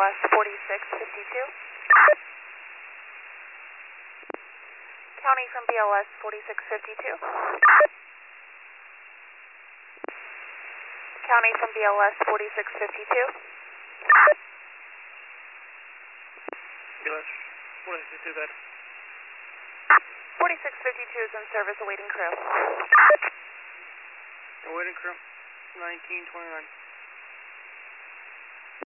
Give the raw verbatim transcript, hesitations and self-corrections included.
S forty-six fifty-two. County from B L S forty-six fifty-two. County from B L S forty-six fifty-two. B L S forty-six fifty-two, good. forty-six fifty-two is in service awaiting crew. Awaiting crew, nineteen twenty-nine.